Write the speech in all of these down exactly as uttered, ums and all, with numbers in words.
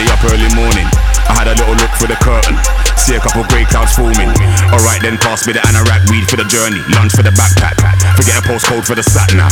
up early morning. I had a little look through the curtain, see a couple grey clouds forming. Alright then, pass me the anorak, weed for the journey, lunch for the backpack, forget a postcode for the sat-nav.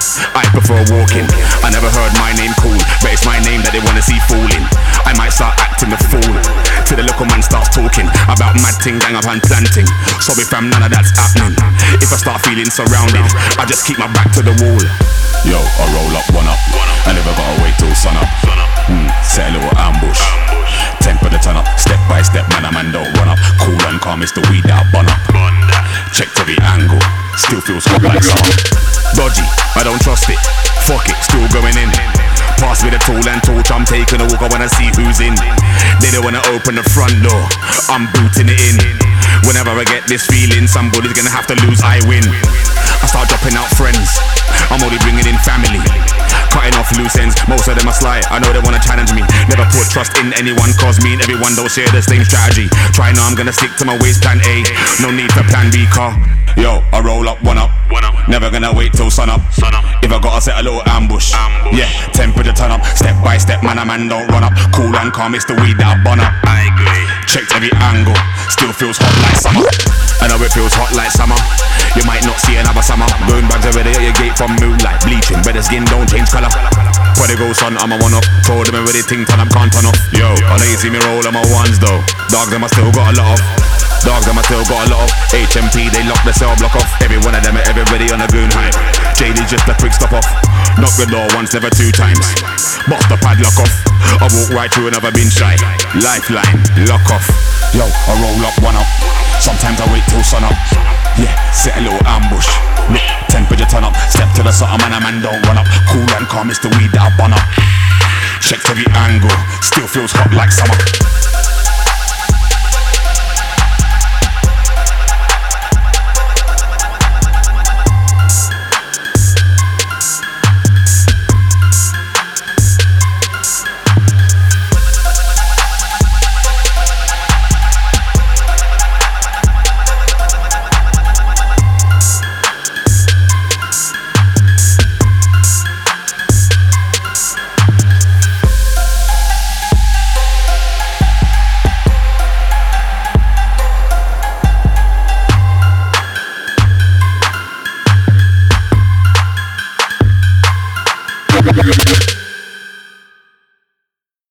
I prefer walking. I never heard my name called, but it's my name that they wanna see falling. I might start acting the fool till the local man starts talking about mad ting, gang up and planting. Sorry fam, none of that's happening. If I start feeling surrounded, I just keep my back to the wall. Yo, I roll up, one up, I never gotta wait till sun up. Mm, set a little ambush, temper the turn up, step by step, man, a man don't run up. Cool and calm, it's the weed that I bun up. Check to the angle, still feels hot like summer. Dodgy, I don't trust it, fuck it, still going in. Pass me the tool and torch, I'm taking a walk, I wanna see who's in. They don't wanna open the front door, I'm booting it in. Whenever I get this feeling, somebody's gonna have to lose, I win. I start dropping out friends, I'm only bringing in family. Cutting off loose ends, most of them are sly, I know they wanna challenge me. Never put trust in anyone, cause me and everyone don't share the same strategy. Try now, I'm gonna stick to my ways, plan A, no need for plan B, car. Yo, I roll up, one up, one up. Never gonna wait till sun up. sun up If I gotta set a little ambush, ambush. Yeah, temperature turn up, step by step, man, a man don't run up. Cool and calm, it's the weed that I bun up. I agree. Checked every angle, still feels hot like summer. I know it feels hot like summer, you might not see another summer. Burn bags already at your gate from moonlight, bleaching, better skin don't change colour. Prodigal son, I'm a one up, told them already ting turn up, can't turn off. Yo, I know you see me roll on my ones though, dogs them I still got a lot of. Dogs them I still got a lot of. H M P, they lock the cell block off. Every one of them, everybody on a goon hype. J D's just a quick stop off. Knock the door once, never two times. Box the padlock off. I walk right through, never been shy. Lifeline, lock off. Yo, I roll up, one up. Sometimes I wait till sun up. Yeah, set a little ambush. Look, temperature turn up. Step to the sun, man, a man don't run up. Cool and calm, it's the weed that I bun up. Check every angle, still feels hot like summer. Yeah.